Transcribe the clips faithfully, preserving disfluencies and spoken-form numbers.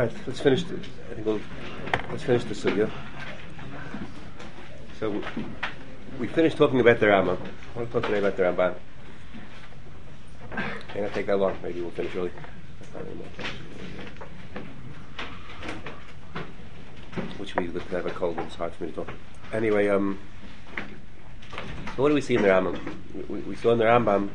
right, let's finish. The, I think we'll let's finish the sugya. So we, we finished talking about the Rambam. I want to talk today about the Ramban. May not take that long. Maybe we'll finish early. Which we look to have a cold and it's hard for me to talk. Anyway, um, so what do we see in the Rambam? We, we saw in the Rambam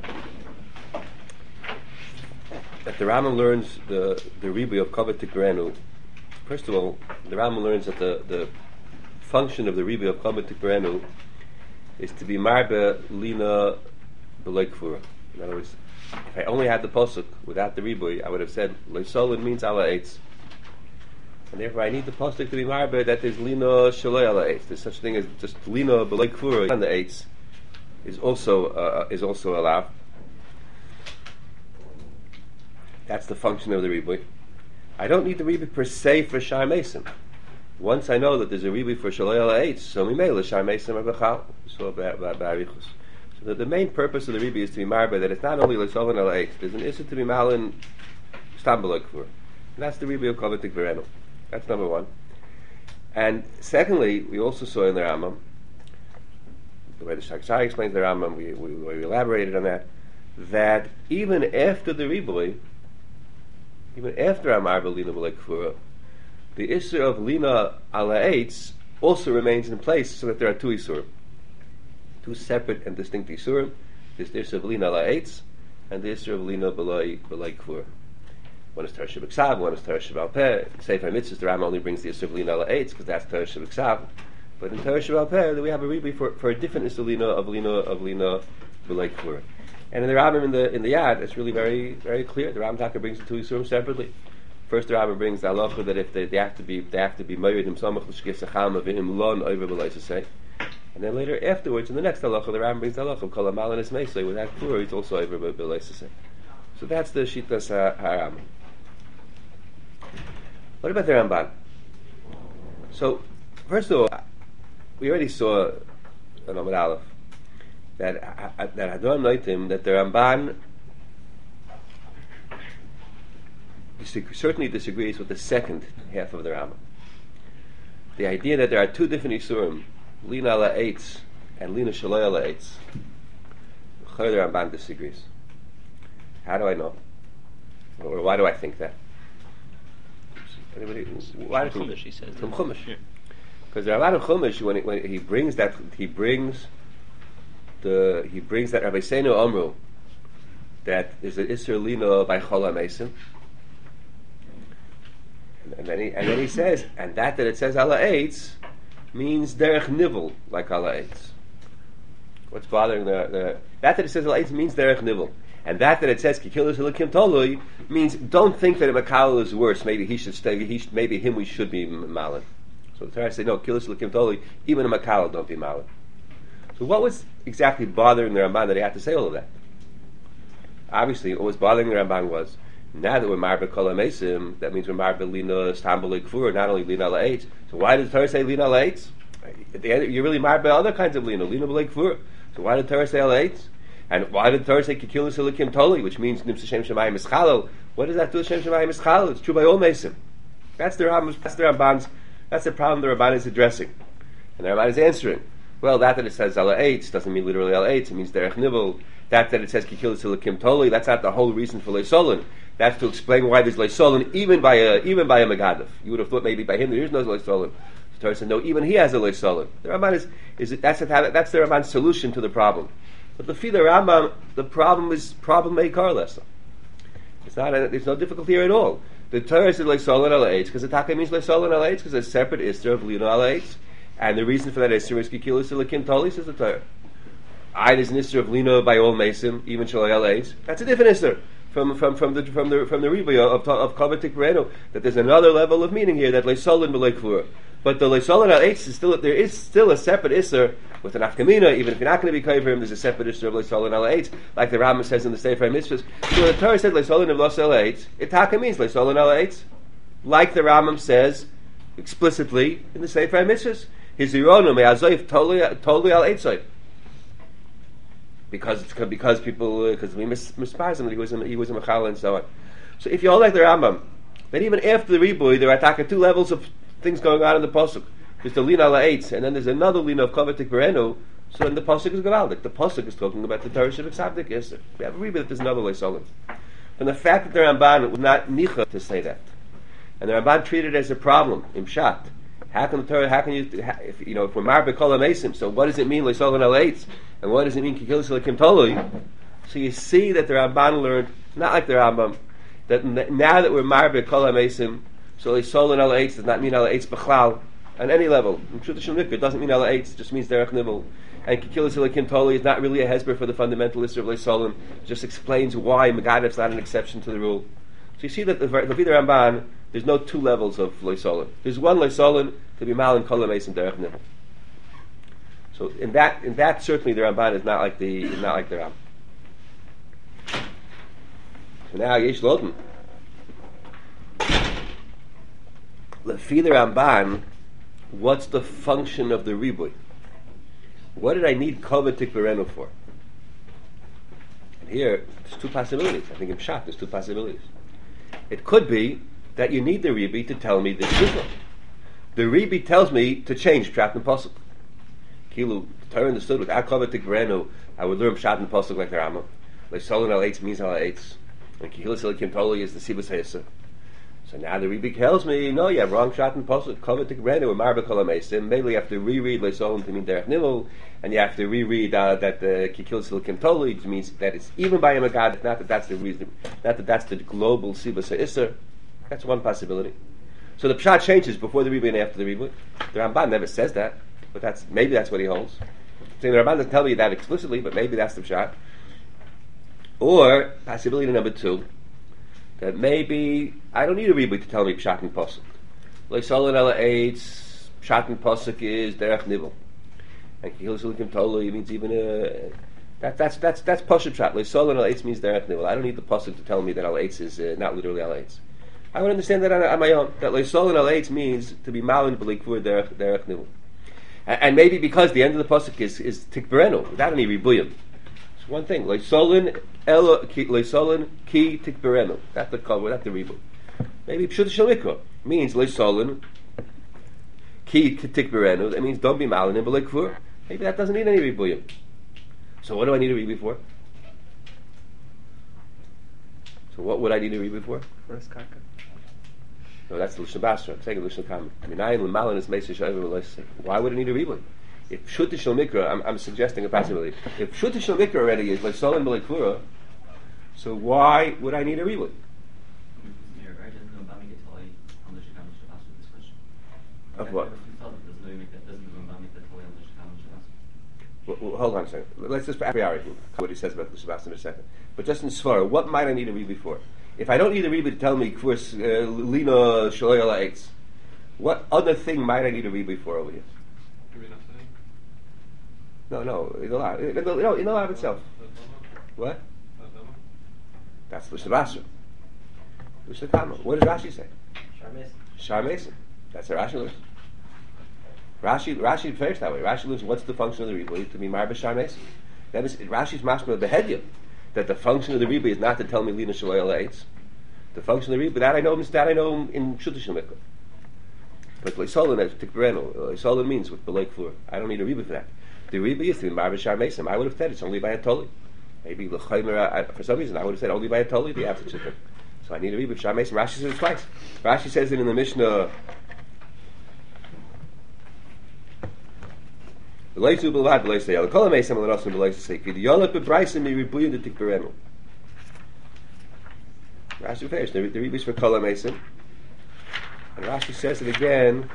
that the Rambam learns the the ribu of kavod tikrenu. First of all, the Rambam learns that the, the function of the ribu of kavod tikrenu is to be marbe lina b'loy kfura. In other words, if I only had the pasuk without the ribu, I would have said leisolin means ala eitz, and therefore I need the pasuk to be marbe that there's lina shaloi ala eitz. There's such a thing as just lina b'loy kfura on the eitz is also uh, is also allowed. That's the function of the ribui. I don't need the ribui per se for Shai Mason. Once I know that there's a ribui for Shalei Ala Eitz, so we may let Shai Mason or Bechal. So that the main purpose of the ribui is to be marba that it's not only Lesovan Ala Eitz, there's an issue to be malin Stambalok for. That's the ribui of Kovatik Vereno. That's number one. And secondly, we also saw in the Rambam, the way the Shakshai explains the Rambam, we, we, we elaborated on that, that even after the ribui, even after Amar Lina B'Lei Kfura, the Isser of Lina Ala Eitz also remains in place, so that there are two Isurim, two separate and distinct Isurim. There's the Isser of Lina Ala Eitz and the Isser of Lina B'Lei Kfura. One is Torah Shebeksav, one is Torah Shebal Peh. Sefer Mitzvahs, the Rambam only brings the Isser of Lina Ala Eitz because that's Torah Shebeksav. But in Torah Shebal Peh, we have a ribi for, for a different Isser Lina of Lina of Lina B'Lei Kfura. And in the Rambam in the in the Yad, it's really very very clear. The Rambam Taka brings the two Yisurim separately. First, the Rambam brings the halacha that if they, they have to be they have to be married him samach l'shkif sacham avim lon over b'leisasei. And then later afterwards, in the next halacha, the Rambam brings the halacha of kol amal and esmeisei without kfur, it's also over b'leisasei. So that's the shitas haRambam. What about the Ramban? So first of all, we already saw an Amud Aleph that uh, that Hadron Noitim, that the Ramban disag- certainly disagrees with the second half of the Rambam. The idea that there are two different Isurim, Lina Ala Eitz and Lina Shaloi Ala Eitz, the Ramban disagrees. How do I know? Or why do I think that? Anybody? Why from Chumash, he says. From Chumash. Because there are a lot of Chumash when, it, when he brings that, he brings The, he brings that Rabbi Seinu Amru that is an Isser Lino by Chol HaMesim, and, and then he and then he says, and that that it says Ala Eitz means Derech Nivel like Ala Eitz. What's bothering the, the that that it says Ala Eitz means Derech Nivel, and that that it says Kikilis Elikim Tolui means don't think that a Makal is worse. Maybe he should stay. He should, maybe him we should be Malin. So the Torah say no, Kikilis Elikim Tolui, even a Makal don't be Malin. So what was exactly bothering the Ramban that he had to say all of that? Obviously, what was bothering the Ramban was, now that we're marbe kol hamesim, that means we're marbe lina stambul kfur, not only lina la'etz. So why did the Torah say lina la'etz? At the end, you're really marbe other kinds of lina, lina b'lei kfur. So why did the Torah say la'etz? And why did the Torah say kikilus elikim toli, which means nimsa shem shemayim ischalel? What does that do with shem shemayim ischalel? It's true by all mesim. That's the Ramban's, that's the Ramban's, that's the problem the Ramban is addressing, and the Ramban is answering. Well, that that it says Ala Eitz doesn't mean literally Ala Eitz, it means Derech Nivel. That that it says Kikilis Elikim Toli, that's not the whole reason for Leisolin. That's to explain why there's Leisolin even by a even by a Megadef. You would have thought maybe by him there is no Leisolin. The Torah said no, even he has a Leisolin. The Ramban is is it, that's the that's the Ramban's solution to the problem. But the Fida Rambam, the problem is problem Meikar lesson. It's not a, there's no difficulty here at all. The Torah said Leisolin Ala Eitz because the Taka means Leisolin Ala Eitz because it's a separate Isra of Lina Ala Eitz. And the reason for that is Isser is Kikilis Elikim Toli, says the Torah. I there's an Isser of Lino by all Mesim, even Shalai Al Eitz. That's a different Isser from from from the from the from the Ribuya of of Kavatik Reno. That there's another level of meaning here that Leisolin B'Lei Kfur. But the Leisolin Al Eitz is still there is still a separate Isser with an Afkamina. Even if you're not going to be Kaiver him, there's a separate Isser of Leisolin Al Eitz, like the Rambam says in the Sefer Mitzvahs. So when the Torah said Leisolin of Los Al Eitz, it taka means Leisolin Al Eitz, like the Rambam says explicitly in the Sefer Mitzvahs. His ironim me'azoif totally totally al eitzoi, because it's because people because uh, we mis- misprise him that he was a, he was a mechal and so on. So if you all like the Rambam, that even after the Riboy, there are taka two levels of things going on in the Pasuk. There's the Lina La'etz, and then there's another Lina of Kovatik Berenu, so then the Pasuk is Gavaldik. The Pasuk is talking about the Torah Shavik Sabdik Yisr. We have a Riboy that there's another Leisolim. And the fact that the Ramban was not nicha to say that, and the Ramban treated it as a problem, imshat. How can the Torah, how can you, if, you know, if we're mar b'kol ha'mesim, so what does it mean, Leisolim Ha'leitz? And what does it mean, Kikil Selikim Tolui? So you see that the Ramban learned, not like the Rambam, that n- now that we're marbe kol ha-mesim, so Leisolim Ha'leitz does not mean Ha'leitz b'chlal, on any level. In traditional mikvah, it doesn't mean Ha'leitz, it just means derech nivul. And Kikil Selikim Toli is not really a hesber for the fundamentalist of Leisolim, it just explains why Megadef's not an exception to the rule. So you see that the Levi the Ramban, there's no two levels of Leisolim. There's one Leisolim to be mal and kol ha-mesim derech nivul. So in that, in that certainly the Ramban is not like the, is not like the Ram. So now Yesh Loden. Lefi the Ramban, what's the function of the Riboy? What did I need Kovatik Berenu for? And here, there's two possibilities. I think in Pshat, there's two possibilities. It could be that you need the Ribi to tell me the Shuvah. The Ribi tells me to change Pshat and Pasuk. Kilu, the Torah understood without Kovatik Berenu, I would learn Pshat and Pasuk like the Rambam. Leisolim Ha'leitz means Ha'leitz. And Kihil Selikim Toli is the Sibus Ha'isa. So now the Rebbe tells me, no, you have wrong shot and posuk, Kovatik Berenu, or Marbe Kol HaMesim. Maybe you have to reread Leisolim to mean Derech Nivul, and you have to reread uh, that the Kikil Selikim Toli means that it's even by a Magad, not that that's the reason, not that that's the global Sibus Ha'isa. That's one possibility. So the Pshat changes before the Rebbe and after the Rebbe. The Ramban never says that, but that's maybe that's what he holds. So the Ramban doesn't tell me that explicitly, but maybe that's the Pshat. Or, possibility number two, that maybe I don't need a Rebbe to tell me Pshat and Pasuk. Leisolim Ha'leitz, Pshat and Pasuk is Derech Nivul. And Kihil Selikim Tolu means even a... That, that's that's that's Pasuk Pshat. Leisolim Ha'leitz means Derech Nivul. I don't need the Pasuk to tell me that Ha'leitz is uh, not literally Ha'leitz. I would understand that on, on my own, that Leisolim Ha'leitz means to be Malin B'likvur Derech Nivul. And, and maybe because the end of the Pasuk is, is Tikberenu, without any Ribuyim. One thing, Leisolim Elo ki Leisolim ki Tikberenu. That's the cover. That's the reboot. Maybe Pshut Shalmikra means Leisolim ki Tikberenu. That means don't be malin in B'leikvur. Maybe that doesn't need any ribuyim. So what do I need a reboot for? So what would I need a reboot for? First karka. No, that's the Lishon Basra. I'm saying the Lishon Kama. Minayin l'malin is meisei shayver l'leisei. Why would I need a reboot? If Pshut Shalmikra, I'm, I'm suggesting a possibility. If Pshut Shalmikra already is like Solim B'leikvura, so why would I need a reboot? Of what? Well, well, hold on a second. Let's just a priori what he says about the Shabbos in a second. But just in Svara, what might I need a reboot for? If I don't need a reboot to tell me Kvus uh, Lina Shaloyal Eitz, what other thing might I need a reboot for over here? No, no, in the law, no, in the law itself. What? That's the Shabbat. The Kama. What does Rashi say? Shar Mason. That's the Rashi lives. Rashi, Rashi prefers that way. Rashi lives. What's the function of the Rebbe? To be Marba Shar Mason. That is Rashi's mashma behedya. That the function of the Rebbe is not to tell me Lina Shaloyal Eitz. The function of the Rebbe, that I know, that I know in Pshut Shalmikra. But Leisolim is Tikberenu. Leisolim means with B'leik Flur. I don't need a Rebbe for that. The Rebbe is to be Marba Shar Mason. I would have said it's only by a Toli. Maybe L'chaymer, for some reason I would have said only by a Toli the after Chittim. So I need a Rebbe for Shar Mason. Rashi says it twice. Rashi says it in the Mishnah. Rashi finished. The Rebbe is for Kol HaMesim. And Rashi says it again.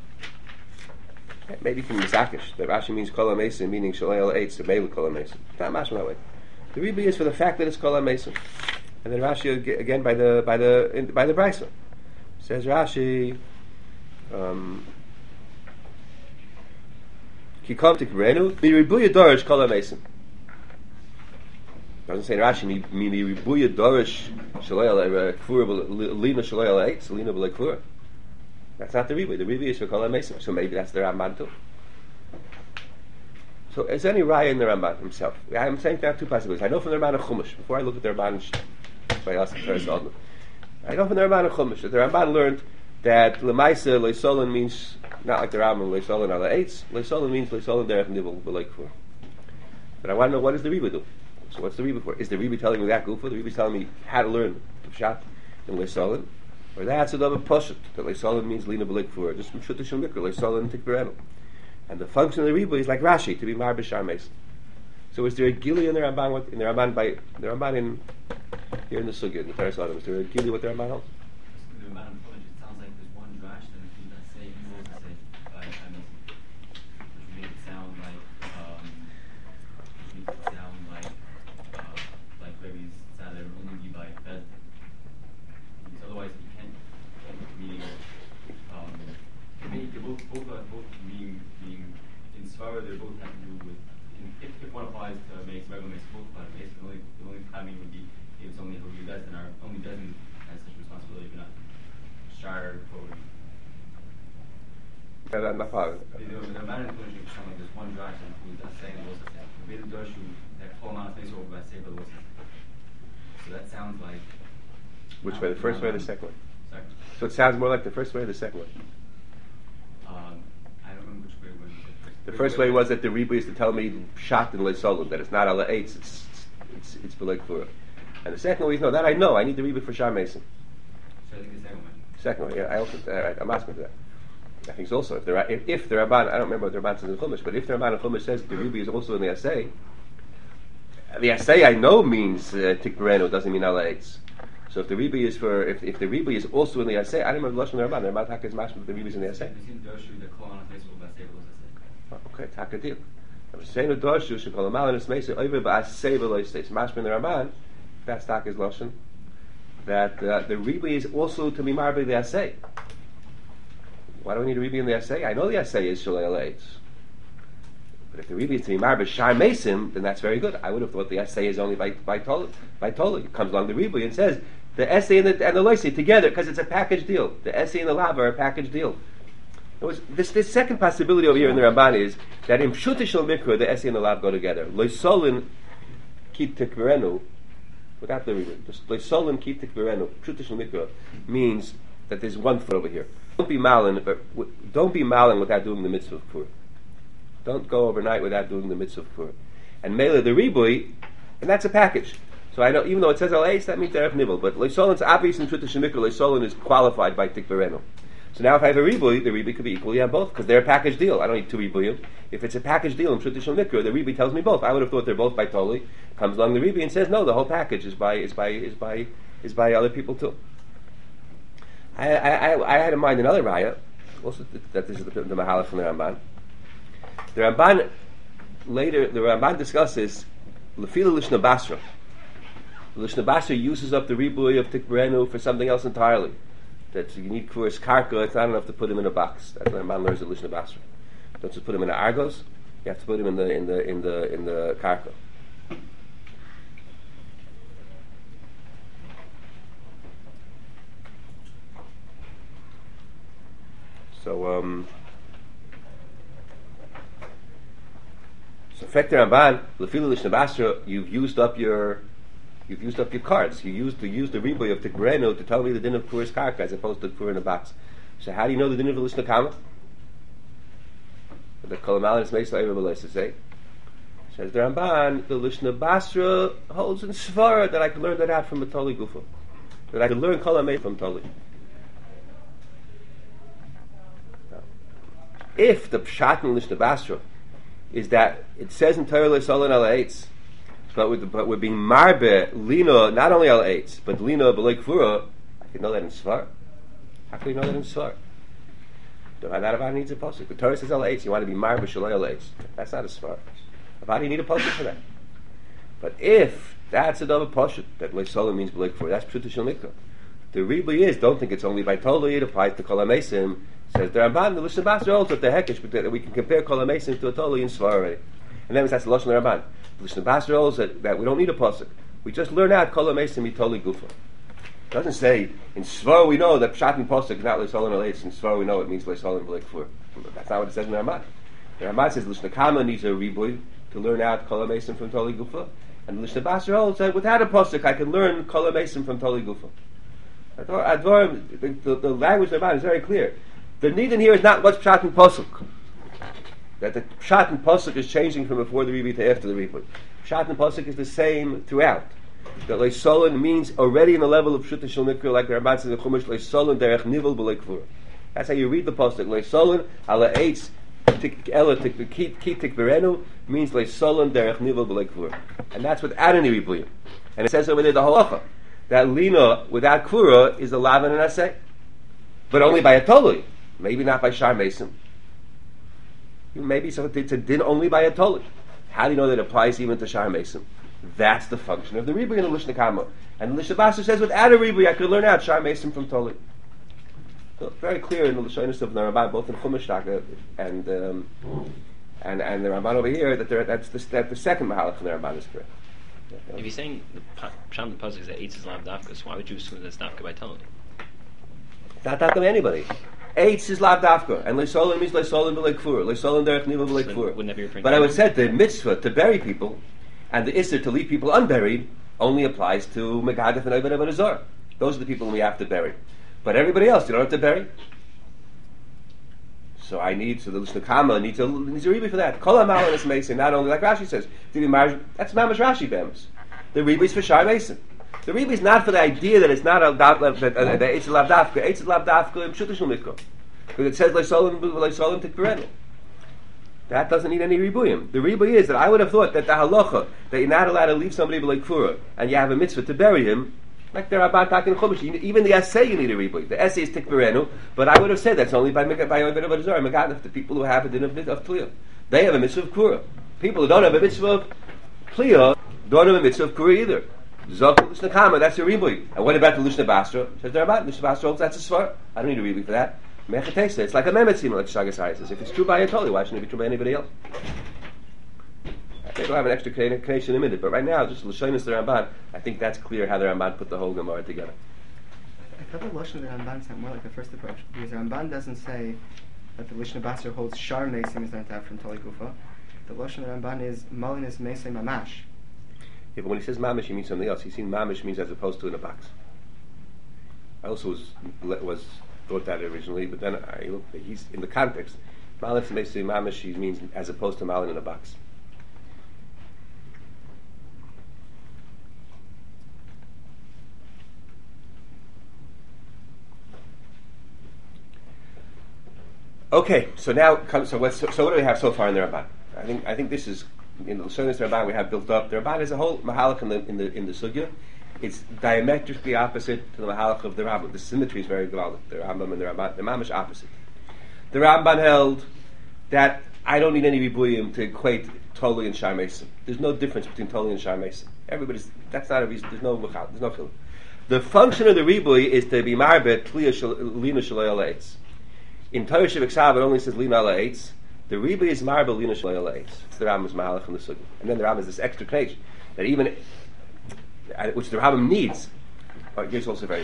Maybe from Mizakish. That Rashi means Kol HaMesim, meaning Shalei Eitz, or Mele Kol HaMesim. It's not mashma that way. The Rebbe is for the fact that it's Kol HaMesim. And then Rashi again by the by the in, by the Brisa says Rashi. Um, Kikom Tikberenu, mi ribuya dorish Kol HaMesim. Doesn't say in Rashi mi mi ribuya dorish Shalei Kfur Lina Shalei Eitz, Lina B'lei Kfur. That's not the Rebbe. The Rebbe is for Kol HaMesim. So maybe that's the Ramban too. So is there any raya in the Ramban himself? I'm saying there are two possibilities. I know from the Ramban of Chumash. Before I look at the Ramban, I know from the Ramban and Chumash that the Ramban learned that Lemaisa Leisolin means not like the Rambam Leisolin ala eitz. Leisolin means Leisolin derech nivel b'leik for. But I want to know, what does the Rebbe do? So what's the Rebbe for? Is the Rebbe telling me that Gufa? The Rebbe is telling me how to learn Pshat in Leisolin, or that's another Poshet that Leisolin means lina b'leik for, just from Shutish and Mikra Leisolin Tikberenu. And the function of the Rebbe is like Rashi, to be Mar B'Shar Meis. So is there a Gili in the Ramban? In the Ramban by the Ramban in here in the Sugya in the Teres Adam? Is there a Gili with the Ramban holds? The Ramban in Chumash, it sounds like there's one drash that if you let's say you also say by Hamilton, which would make it sound like um, which makes it sound like uh, like Rebbe's sound that it would only be by Fed. Because otherwise you can't meaning um maybe they're both both uh, both meaning meaning in Svara they both have to do with If, if one applies to makes regular makes both apply to makes, the only the only timing would be if it's only who you does and our only doesn't has such responsibility if you're not shire coding. Yeah, that's not part of it. The the amount of inclusion is something like there's one drash and who does saying was the Veda Doshu that whole amount of things over by say but was. So that sounds like Which way? The first way or the second way? Second. So it sounds more like the first way or the second way? Um I don't remember which way it was. The first way was that the Rebbe used to tell me Pshat in Leisolin, that it's not ala eitz, it's it's it's b'leik for. And the second way is no, that I know. I need the Rebbe for Shar Mason. So I think the second one. Second way, yeah, I also all right, I'm asking for that. I think it's also if the if, if the Ramban, I don't remember what the Ramban says in Chumash, but if the Ramban in Chumash says the Rebbe is also in the essay, the essay I know means uh, Tikberenu, doesn't mean ala eitz. So if the Rebbe is for if if the Rebbe is also in the essay, I don't remember the Lashon of the Ramban. The Ramban Taka is mashma the Rebbe is in the essay. The Okay, Takadil. I'm saying a Dorshu should call a Malin Mesa over by Save states. Mashma in the Ramban, that's Taka's Lashon. That uh, the Rebbe is also to be marbe the essay. Why do we need a Rebbe in the essay? I know the essay is Shalei Aleitz. But if the Rebbe is to be marbe Shar Mesim, then that's very good. I would have thought the essay is only by by Toli. By Toli, it comes along the Rebbe and says the essay and the and the Loisi together because it's a package deal. The essay and the Lav are a package deal. Was, this, this second possibility over here in the Ramban is that in Pshutishal Mikra, the essay and the Lav go together. Leisolin Kit Tikberenu, without the reason, just Leisolin Kit Tikberenu, Pshutishal Mikra, means that there's one foot over here. Don't be malin, but w- don't be malin without doing the mitzvah of Kur. Don't go overnight without doing the mitzvah of Kur. And Mela the Ribui, and that's a package. So I know, even though it says Al Eitz, that means Derech Nibel, but Leisolin's obvious in Pshutishal Mikra, Leisolin is qualified by Tikberenu. So now if I have a Ribuy, the Ribuy could be equally on both, because they're a package deal. I don't need two Ribuyim. If it's a package deal in Traditional Mikra, the Ribuy tells me both. I would have thought they're both by Toli. Comes along the Ribuy and says, no, the whole package is by is by is by is by other people too. I I, I, I had in mind another raya, also th- that this is the, the Mahalach from the Ramban. The Ramban later the Ramban discusses Lefila Lishna Basra. Lishna Basra uses up the Ribuy of Tikberenu for something else entirely. That you need Kuris Karka, it's not enough to put him in a box. That's what a man learns at Lishna Basra. Don't just put him in the Argos, you have to put him in the in the in the in the Karka. So um so Fekter Ramban, Lefila Lishna Basra, you've used up your You've used up your cards. You used to use the Ribuy of Tikberenu to tell me the din of Kuris Karka as opposed to Kur in a box. So how do you know the din of the Lishna Kama? The Kolamalin is Mesa Erev to say. Says the Ramban, the Lishna Basra holds in Svara that I can learn that out from the Toli Gufa. That I can learn Kolamei from Toli. If the Pshat in Lishna Basra is that it says in Torah Leisolin Al Eitz, But with but we're being marbe lino not only al eitz but lino b'leik fura. I can know that in Svar. How can we know that in Svar? Not everybody needs a pasuk. The Torah says al eitz. You want to be marbe shalei al eitz. That's not a Svar. Everybody need a pasuk for that. But if that's a double pasuk that leisolim means b'leik fura, that's pshuta shel mikra. The Rebbe is don't think it's only by totally. It applies to kol hamesim. Says the Ramban, the Lishna Basra also the hekesh, but that we can compare kol hamesim to a totally in Svar already. And then that's the Lashon of the Ramban. Lishna Basra holds that, that we don't need a pasuk. We just learn out kol hamesim mitoli gufa. It doesn't say in Svar we know that pshat and pasuk is not leisolin aleitz. In Svar we know it means leisolin b'leik fur. That's not what it says in the Ramban. The Ramban says Lishna Kama needs a ribuy to learn out kol hamesim from toli gufa, and Lishna Basra holds that without a pasuk I can learn kol hamesim from toli gufa. Advarim, the, the, the language of the Ramban is very clear. The need in here is not what's pshat and pasuk. That the pshat and pasuk is changing from before the Rebbe to after the Rebbe. Pshat and pasuk is the same throughout. That leisolin means already in the level of pshuta shel mikra, like the Ramban says in the Chumash, leisolin derech nivel b'lei kvura. That's how you read the pasuk. Leisolin ala eitz tik ela tik ki tik berenu means leisolin derech nivel b'lei kvura, and that's without any ribuyim. And it says over there the halacha that lina without kvura is a lavan and asay, but only by a tolui, maybe not by shar mesim. Maybe so it's a din only by a tolui. How do you know that it applies even to shar mesim? That's the function of the ribuy in the Lishna Kama. And the Lishna Basra says, without a ribuy, I could learn out shar mesim from tolui. So it's very clear in the Lishonis of the Ramban, both in Chumash Taka and um, and and the Ramban over here, that that's the that the second mahalach in the Ramban is correct. Yeah. If you're saying the Pshat the Pasuk is that Eitz is lav dafka, so why would you assume that's dafka by tolui? Not dafka by anybody. Eitz is lav dafka, and leisolin means leisolin b'lei kfur, leisolin derech niva b'lei kfur. Wouldn't that be referring? But I would say the mitzvah to bury people and the isser to leave people unburied only applies to Megadif and Oived Avodah Zarah. Those are the people we have to bury. But everybody else, you don't have to bury. So I need to the Lishna Kama needs a needs a ribuy for that. Kol hamalin is mason, not only like Rashi says to be married. That's mamash Rashi bems. The ribuy is for shar mason. The ribuy is not for the idea that it's not a that that it's a lav dafka. It's a lav dafka in pshuta shel mikra, because it says leisolin leisolin tikberenu. That doesn't need any ribuyim. The ribuy is that I would have thought that the halacha that you're not allowed to leave somebody b'lei kfura and you have a mitzvah to bury him, like the Rabban Tak in Chumash, even the essay you need a ribuy. The essay is tikberenu, but I would have said that's only by by Oived Avodah Zarah, Megadif, the people who have a din of, of tliyah. They have a mitzvah of kfura. People who don't have a mitzvah of tliyah don't have a mitzvah of kfura either. Zok Lishna Kama, that's a ribuy. And what about the Lishna Basra? Says the Rabban, Lishna Basra holds that's a svar. I don't need a ribuy for that. Mechatesa, it's like a memetzim, like Shagas says. If it's true by a totally, why shouldn't it be true by anybody else? I think we'll have an extra connection in a minute, but right now, just Lashonis the Ramban, I think that's clear how the Ramban put the whole Gemara together. I thought the Lashon of the Ramban sound more like the first approach, because the Ramban doesn't say that the Lishna Basra holds shar mesim is not to have from Toli Kufa. The Lashon of the Ramban is malin is mesem mamash. Yeah, but when he says mamish, he means something else. He's seen mamish means as opposed to in a box. I also was was thought that originally, but then I looked. He's in the context. Malin is mesem mamish. He means as opposed to malin in a box. Okay, so now come, so, what's, so, so what do we have so far in the Ramban? I think I think this is in the Lashonis Ramban we have built up. The Ramban is a whole mahalach in the in the in the sugya. It's diametrically opposite to the mahalach of the Rambam. The symmetry is very good. The Rambam and the Ramban, the mamish opposite. The Ramban held that I don't need any ribuyim to equate Toli and Shar Mesim. There's no difference between Toli and Shar Mesim. Everybody's that's not a reason. There's no there's no feeling. The function of the ribuy is to be marbet tliya lina shalei alaitz. In Torah Sheviksav it only says lina alaitz. The ribuy is marbet lina shalei alaitz. It's the Rambam's mahalach in the sugya. And then the Rambam has this extra connection that even which the Rambam needs. Oh, here's also very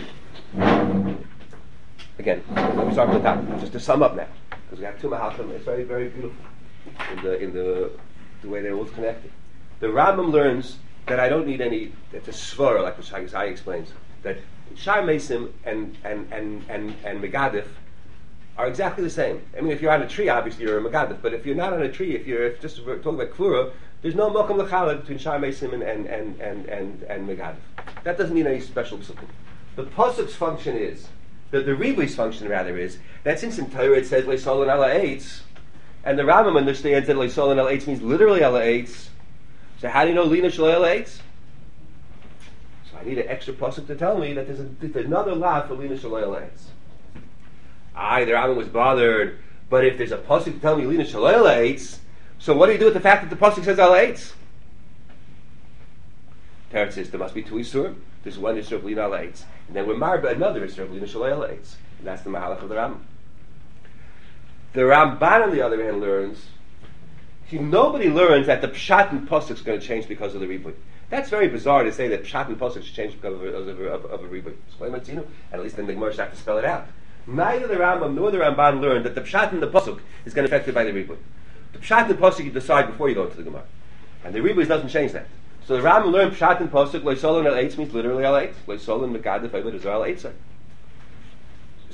again. Let me start from the top, just to sum up now, because we have two mahalachim. It's very very beautiful in the in the the way they're all connected. The Rambam learns that I don't need any. It's a svara, like what Shagasai explains, that Shar Mesim and and and and and Megadif are exactly the same. I mean, if you're on a tree, obviously you're a Megadif, but if you're not on a tree, if you're if just if we're talking about Kvura, there's no Mokum L'chalad between Shar Mesim and and and and and, and Megadif. That doesn't need any special discipline. The Pasuk's function is that the Ribuy's function rather is that since in Torah it says Leisolin ala eitz, and the Rambam understands that Leisolin ala eitz means literally ala eitz. So how do you know Lina Shalei ala eitz? So I need an extra pasuk to tell me that there's, a, there's another law for Lina Shalei ala eitz. Aye, the Rambam was bothered, but if there's a pasuk to tell me Lina Shalei ala eitz, so what do you do with the fact that the pasuk says ala eitz? Teretz says there must be two isurim. There's one isur of Lina ala eitz, and then we're marba another isur of Lina Shalei ala eitz. And that's the mahalach of the Rambam. The Ramban, on the other hand, learns. See, nobody learns that the pshat and pasuk is going to change because of the ribuy. That's very bizarre to say that pshat and pasuk should change because of a, of a, of a, of a ribuy. At least then the Gemara should have to spell it out. Neither the Rambam nor the Ramban learned that the pshat and the pasuk is going to be affected by the ribuy. The pshat and the pasuk you decide before you go into the Gemara, and the ribuy doesn't change that. So the Rambam learned pshat and pasuk. Leisolin al eitz means literally al eitz. Leisolin megadif Oived Zarah al eitz.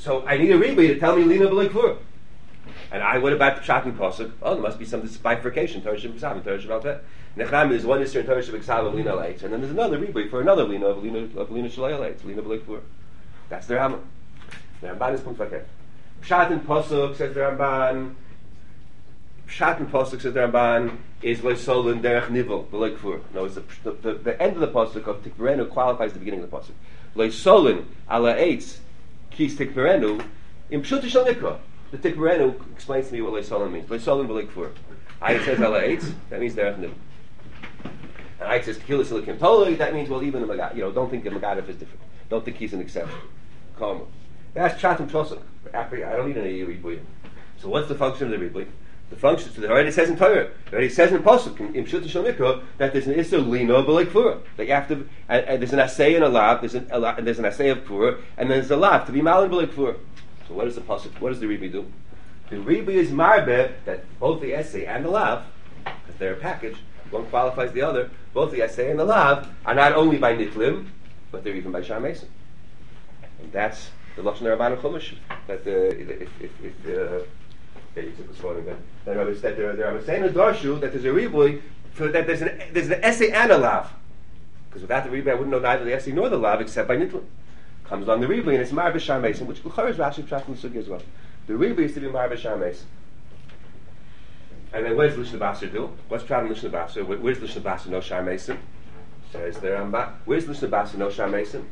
so I need a ribui to tell me lina b'leikfur. And I, what about the Pshat and Pasuk? Oh, there must be some this bifurcation. Torah Shabbat and Torah Shabbat. Nechram, there's one Isser in Torah Shabbat of lina leitz, and then there's another ribui for another lina of lina of lina shalei leitz, lina b'leikfur. That's the Rambam. The Ramban is punkt. Pshat and Pasuk says the Ramban. Pshat and Pasuk says the Ramban is loisolin derech nivel b'leikfur. No, it's the, the, the, the end of the Pasuk of Tikverenu qualifies the beginning of the Pasuk. Loisolin ala eitz kis Tikverenu im pshuti shel nikra. The Tikverenu explains to me what loisolin means. Loisolin b'leikfur. Ayat says ala eitz. That means derech nivel. And Ayat says kilis elikim totally. That means well even the Magadif. You know, don't think the Magadif is different. Don't think he's an exception. Calm. That's Pshat and Pasuk. I don't need any ribui. So what's the function of the ribui? The function, so it already says in Torah, it already says in Pasuk, in Pshuta Shel Mikra, that there's an Isser Lina B'Leikfura. That you have to, and, and there's an assay and a lav, there's an, a, and there's an assay of Kfura, and then there's a lav to be Malin B'Leikfura. So what does the Pasuk, what does the ribui do? The ribui is marbe that both the essay and the lav, because they're a package, one qualifies the other, both the essay and the lav are not only by Nitlim, but they're even by Shar Mason. And that's the Lashon Rabban Chumash, that the, if, if, if, uh, okay, you took this one again. That there, there, there are saying in Darshu that there's a ribui, for that there's an there's an essay and a lav. Because without the ribui, I wouldn't know neither the essay nor the lav except by Nitlim. Comes along the ribui and it's Mar B'Shar Mason, which L'chor is Rashi Pshat in Sugi as well. The ribui is to be Mar B'Shar Mason. And then what does Lishna Basar do? What's Pshat in Lishna Basar? Where's Lishna Basar no Shar Mason? Says the Rambam. Where's Lishna Basar no Shar Mason?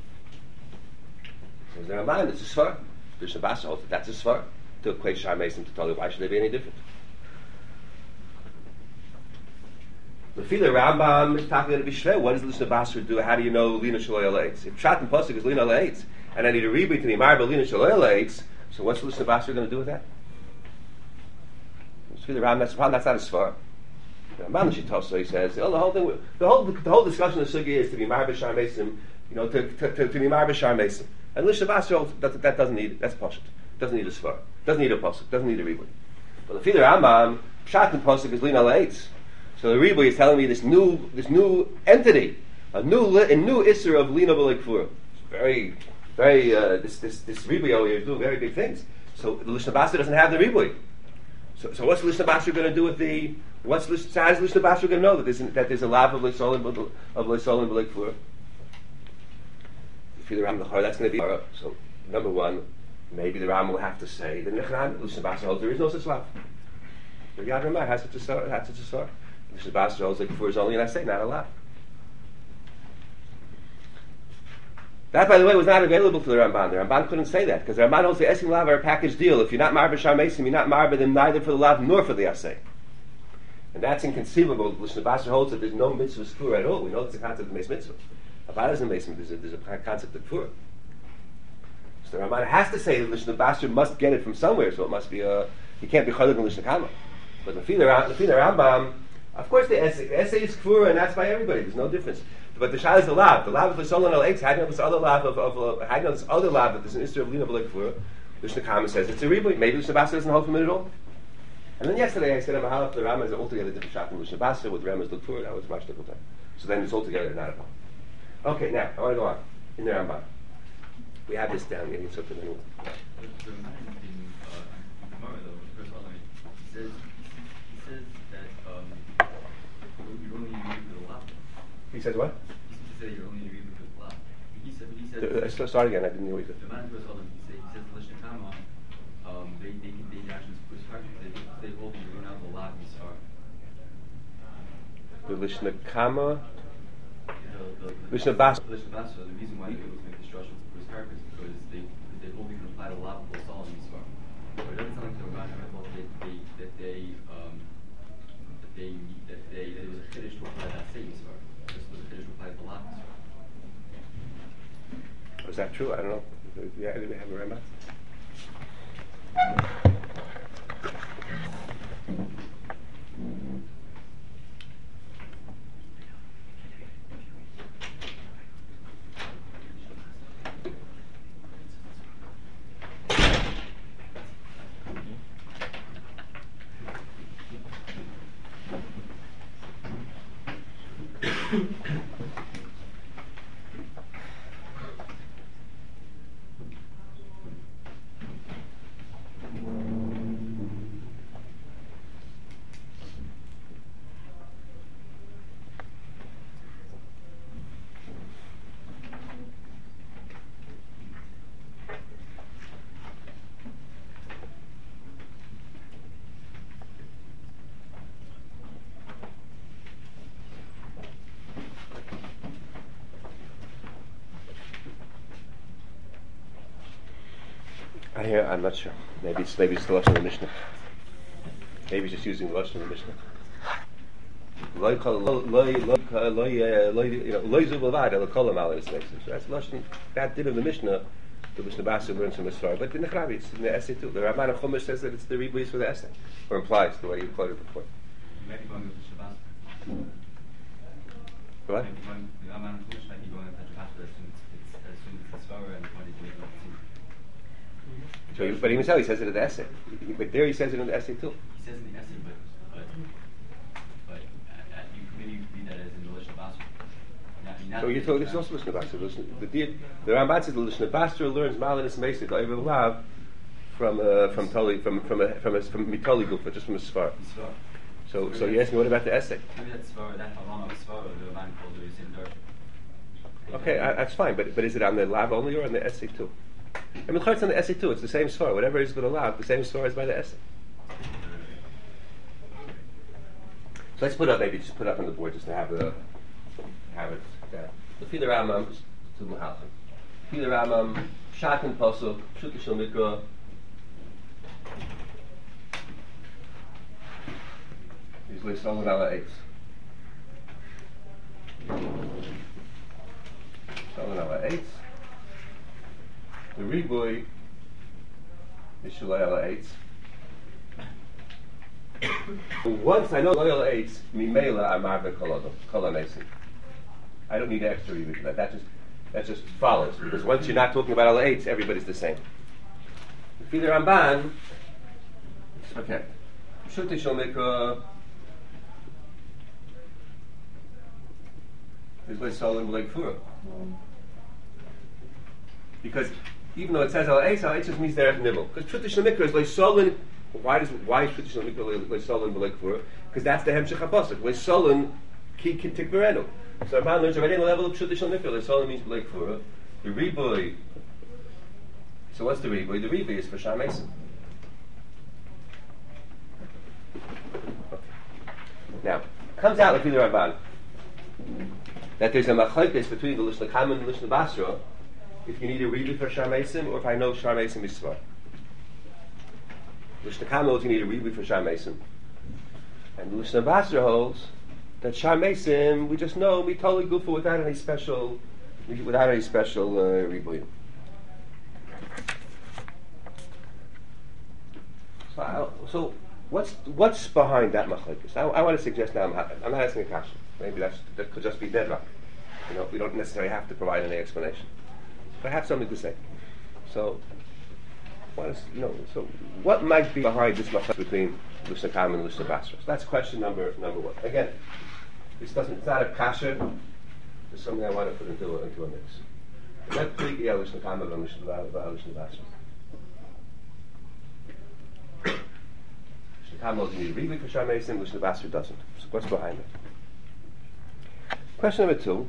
Says the Rambam. It's a Sfar. Lishna Basar holds that that's a Sfar. To equate Shar Mason to Tali, why should they be any different? The Fila Rambam is talking about Bishveh. What does the Lishna Basar do? How do you know Lina Shaloi Aleitz? If Pshat and Pasuk is Lina Aleitz, and I need a ribui to be Marba Lina Shaloi Aleitz, so what's the Lishna Basar going to do with that? The Fila Rambam, that's, that's not a Svar. The Rambam Shitoso, he says, oh, the whole thing, the whole, the whole discussion of Sugi is to be Marba Shar Mason, you know, to, to, to, to be Marba Shar Mason. And Lishna Basar, that, that doesn't need, that's Pashat. Doesn't need a Svar. Doesn't need a Pasuk. Doesn't need a ribui. But the Fila Rambam, Pshat and Pasuk is Lina Aleitz. So the ribui is telling me this new, this new entity, a new, a new Isser of Lina B'Leikfura. It's very, very. Uh, this, this, this ribui over here is doing very big things. So the Lishna Basar doesn't have the ribui. So, so what's Lishna Basar going to do with the? What's Lishna? So how is Lishna Basar going to know that there's that there's a lav of Leisolin of Leisolin B'Leikfura? The Fila Rambam, that's going to be so. Number one. Maybe the Ram will have to say the Nechran Lishna Basar holds there is no such lav. The Yad Ramah has such a sar, has such a sar. Lishna Basar holds like for is only an assay, not a lav. That, by the way, was not available to the Ramban. The Ramban couldn't say that because the Ramban holds the essay lav are a package deal. If you're not marba Shar Mason, you're not marba them neither for the lav nor for the assay. And that's inconceivable. Lishna Basar holds that there's no mitzvah skura at all. We know it's a concept of mitzvah. About is a mitzvah. There's a, there's a concept of kfura. The Ramban has to say that Lishna Basar must get it from somewhere, so it must be a. He can't be Chaluk and Lishna Kama. But the Fila Rambam, of course, the essay, the essay is Kfura, and that's by everybody. There's no difference. But the Shah is the Lav. The Lav of the Solon al Eitz. How do you know this other Lav of, of, of how do you know this other Lav that there's an Isser of Lina B'Leik Kfura? Lishna Kama says it's a ribui. Maybe Lishna Basar doesn't hold from it at all. And then yesterday I said I'm a halaf. The Rambam is altogether different shot from Lishna Basar with Rambam's look for it. That was much different time. So then it's altogether not a problem. Okay, now I want to go on in the Rambam. We have this down here. It's up to the new one. The Ramban in uh, Gemara, though, first of all, he says he says that um, you're only reading for the lav. He says what? He seems to say you're only reading for the lav. He said he said. Uh, uh, start again. I didn't hear what he said. The man first of all, he says he says Lishna Kama. Um, they they can they actually push hard. They they hold you run out the lav and start. The Lishna Kama. Lishna Basar. Lishna Basar. The reason why they able to make destruction for his car is because they they hold you can apply the lav of the Sol and Yisvar. But it doesn't sound like the Ramban ever thought that they that they um that they that they that it was a finish to apply that same Yisvar. This was a finish to apply the lav Yisvar. Is that true? I don't know. Yeah, did we have a Rambam? here, I'm not sure. Maybe it's maybe it's the lashon of the Mishnah. Maybe he's just using the lashon of the Mishnah. Loy kol- loy- loy- loy- loy- uh, loy- you know, loy zu b'lvad, ela kol ha'mal is next. So that's lashon. That did in the Mishnah. The Mishnah Basra learns from the Sfar, but in the Charabi, it's in the essay too. The Ramban of Chumash says that it's the ribuis for the essay, or implies the way you quoted before. Maybe going with the Shabbat. What? Maybe going, the Raman of Chumash might be going with the Shabbat, but as soon as it's, as soon as it's Sfar and pointed to make it. So, he- but even so, he says it in the essay. He- But there he says it in the essay too. He says in the essay, but but but uh, uh, you can maybe read that as in the Lishna Basra. Not- not So you're the told this is also Lishna Basra. The, the, the Ramban says the Lishna Basra learns Malinus Mesik over Lav from uh, from Toli from from a, from a, from Mitoli Gufa, just from a Sfar. Sfar. So so you ask me what about the essay? Maybe that's Sfar, that Havam of Sfar, the Raman called the Yusin Dar. Okay, I, that's fine. But but is it on the Lav only or on the essay too? I mean, it's on the essay too. It's the same Sfar. Whatever is with the Lav, the same Sfar is by the essay. So let's put up maybe just put up on the board just to have the have it. Yeah. The Fila Ramam to Mahalchim. Fila Ramam Shatan Pasuk Pshuta Shel Mikra. He's with Solomon Ala Eitz. Solomon Ala Eitz. The Riboy is Shalai Ala Eitz. Once I know Loyal Eitz, Mimela Amarve Kolanesim. I don't need extra reading for that. That just that just follows because once you're not talking about Ala Eitz, everybody's the same. The Fila Ramban, okay. Pshuta Shel Mikra is like Solomon like Fura. Because even though it says Ala Eitz, Ala Eitz just means Derech Nibble. Because Pshuta Shel Mikra is like Solomon. Why does why is Pshuta Shel Mikra like Solomon like Fura? Because that's the Hemshech HaPasuk. Like Solomon ki kintik berenu. So our man learns already on the level of Pshuta Shel Mikra. Like Solomon means like Fura. The Riboy. So what's the Riboy? The Riboy is for Shah Mason. Now comes out like the Ramban that there's a machlokes between the Lishna Kama and the Lishna Basra if you need a Riboy for Shah Mason or if I know Shah Mason is Svar. Lishna Kama holds you need a Riboy for Shah Mason, and the Lishna Basra holds that Shah Mason we just know we totally go for without any special without any special uh, Riboy. So, I, so what's what's behind that machlokes? I, I want to suggest now. I'm, I'm not asking a question. Maybe that's, that could just be deadlock. You know, we don't necessarily have to provide any explanation. But I have something to say. So, what is you know? So, what might be behind this machlokes between Lishna Kama and Lishna Basra? So that's question number number one. Again, this doesn't. It's not a kasha. It's something I want to put into a, into a mix. Let's speak yeah, Lishna Kama and Lishna Basra. Kamel you need a Riboy for Shah Mason, Lishna Basra doesn't. So what's behind it? Question number two.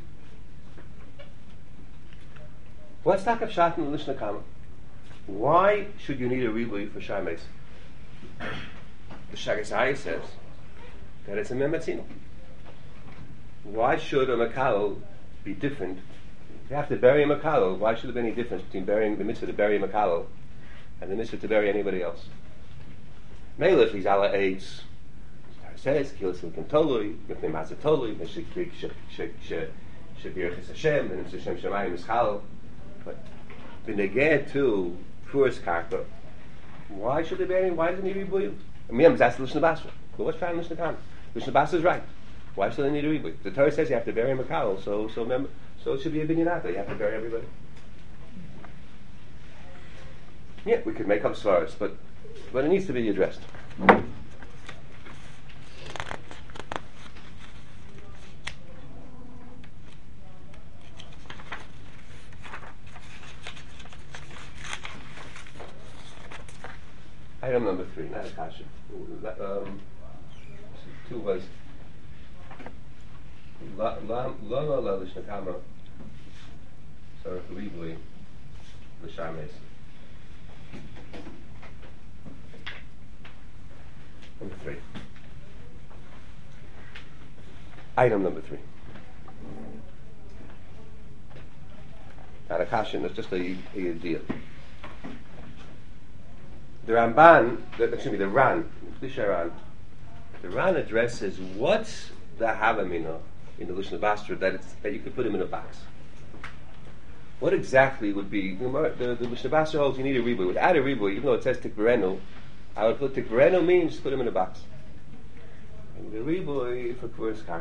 What's Taakav Shatan and Lishna Kama? Why should you need a Riboy for Shah Mason? The Shagasai says that it's a Mematzino. Why should a Makalo be different? If you have to bury a Makalo, why should there be any difference between burying the mitzvah to bury a Makalo and the mitzvah to bury anybody else? Mele if he's Ala Eitz, it says Kilas Hilkim Tolui, Mipnei Mazah Tolui, Meshikrik Shabir Chis Hashem, and it's Hashem Shemayim Mischal. But the neged to Furas Karka, why should they be any? Why does it need a Riboy? I mean, I'm asking Lishna Basra. But what's found in Lishna Kama? Lishna Basra is right. Why should they need a Riboy? The Torah says you have to bury a Makal, so so remember, so it should be a binyanata. You have to bury everybody. Yeah, we could make up svaras, but. But it needs to be addressed. Item number three, not a kasha. Um, two was la la la la la Lishna Kama. Sorry, Riboy l'Shah Mason. Number three. Item number three. Not a kasha, it's just a, a deal. the Ramban, the, excuse me, the Ran, the Sharan, the Ran addresses what's the Havamina in the Lishna Basra that it's that you could put him in a box. What exactly would be the the, the Lishna Basra holds you need a riboy. Without a riboy, even though it says tikvarenu, I would put tikvarenu means put him in a box. And the riboy for kvuras karka.